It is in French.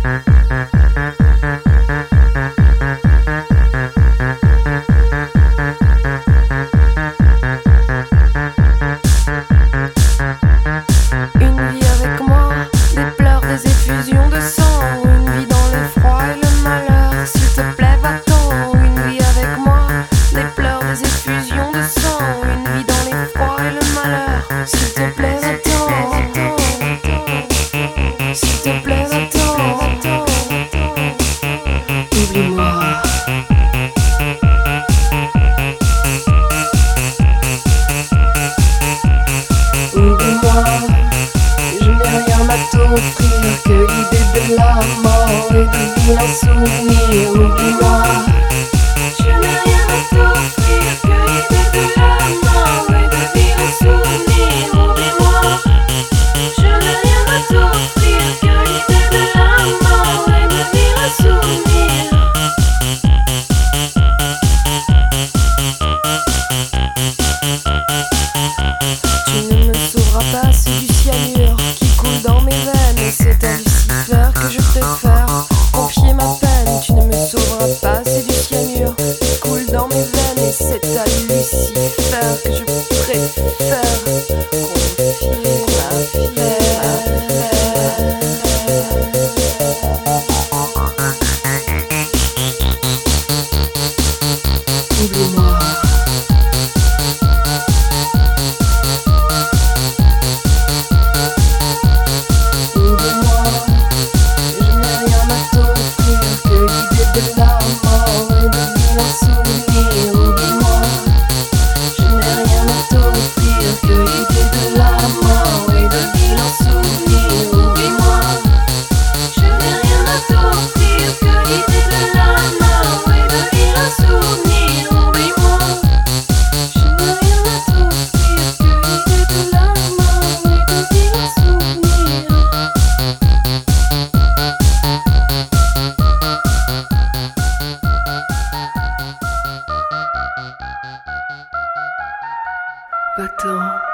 Une vie avec moi, des pleurs, des effusions de sang. Une vie dans l'effroi et le malheur, s'il te plaît va-t'en. Une vie avec moi, des pleurs, des effusions de sang. Une vie dans l'effroi et le malheur, s'il te plaît va-t'en. S'il te plaît va-t'en. Oublie-moi. Oublie-moi, je n'ai rien à t'offrir que l'idée de la mort et de vilains souvenirs. Oublie-moi, je n'ai rien à t'offrir que l'idée de la mort et de vilains souvenirs. Oublie-moi, je n'ai rien à t'offrir que l'idée de la mort et de vilains souvenirs. Tu ne me sauveras pas, c'est du cyanure qui coule dans mes veines. Et c'est à Lucifer que je préfère confier ma peine. Tu ne me sauveras pas, c'est du cyanure qui coule dans mes veines. Et c'est à Lucifer que je préfère confier ma peine. Oublie-moi. Va-t'en.